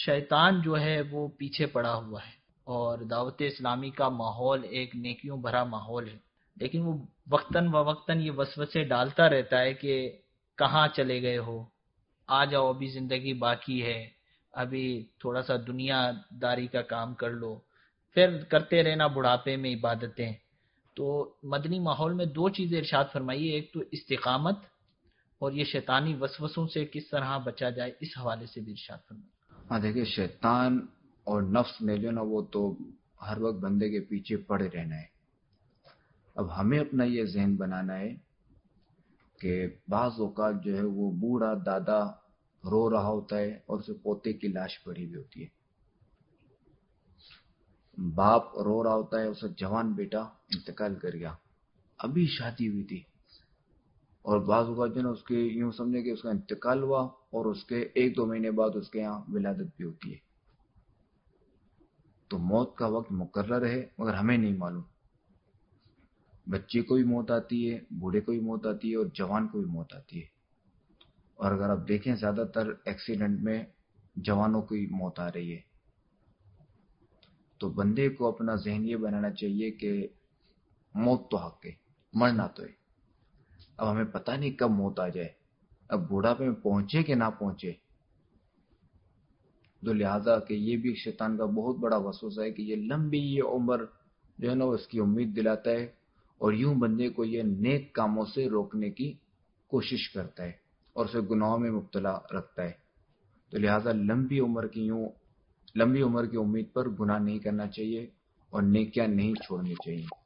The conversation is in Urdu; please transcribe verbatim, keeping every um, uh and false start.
شیطان جو ہے وہ پیچھے پڑا ہوا ہے، اور دعوت اسلامی کا ماحول ایک نیکیوں بھرا ماحول ہے، لیکن وہ وقتاً فوقتاً یہ وسوسے ڈالتا رہتا ہے کہ کہاں چلے گئے ہو، آ جاؤ ابھی زندگی باقی ہے، ابھی تھوڑا سا دنیا داری کا کام کر لو، پھر کرتے رہنا بڑھاپے میں عبادتیں۔ تو مدنی ماحول میں دو چیزیں ارشاد فرمائیے، ایک تو استقامت، اور یہ شیطانی وسوسوں سے کس طرح بچا جائے، اس حوالے سے بھی ارشاد فرمائیے۔ ہاں دیکھیں، شیطان اور نفس نے جو نا وہ تو ہر وقت بندے کے پیچھے پڑے رہنا ہے۔ اب ہمیں اپنا یہ ذہن بنانا ہے کہ بعض اوقات جو ہے وہ بوڑھا دادا رو رہا ہوتا ہے اور اسے پوتے کی لاش پڑی ہوئی ہوتی ہے، باپ رو رہا ہوتا ہے، اسے جوان بیٹا انتقال کر گیا، ابھی شادی ہوئی تھی، اور بعض اوقات جو ہے نا اس کے یوں سمجھے کہ اس کا انتقال ہوا اور اس کے ایک دو مہینے بعد اس کے یہاں ولادت بھی ہوتی ہے۔ تو موت کا وقت مقرر ہے مگر ہمیں نہیں معلوم۔ بچے کو بھی موت آتی ہے، بوڑھے کو بھی موت آتی ہے، اور جوان کو بھی موت آتی ہے۔ اور اگر آپ دیکھیں زیادہ تر ایکسیڈنٹ میں جوانوں کی موت آ رہی ہے۔ تو بندے کو اپنا ذہن یہ بنانا چاہیے کہ موت تو حق ہے، مرنا تو ہے۔ اب ہمیں پتہ نہیں کب موت آ جائے، اب بوڑھاپے میں پہنچے کہ نہ پہنچے، تو لہذا کہ یہ بھی شیطان کا بہت بڑا وسوسہ ہے کہ یہ لمبی یہ عمر جو ہے نا اس کی امید دلاتا ہے، اور یوں بندے کو یہ نیک کاموں سے روکنے کی کوشش کرتا ہے اور اسے گناہوں میں مبتلا رکھتا ہے۔ تو لہذا لمبی عمر کی یوں لمبی عمر کی امید پر گناہ نہیں کرنا چاہیے اور نیکیاں نہیں چھوڑنی چاہیے۔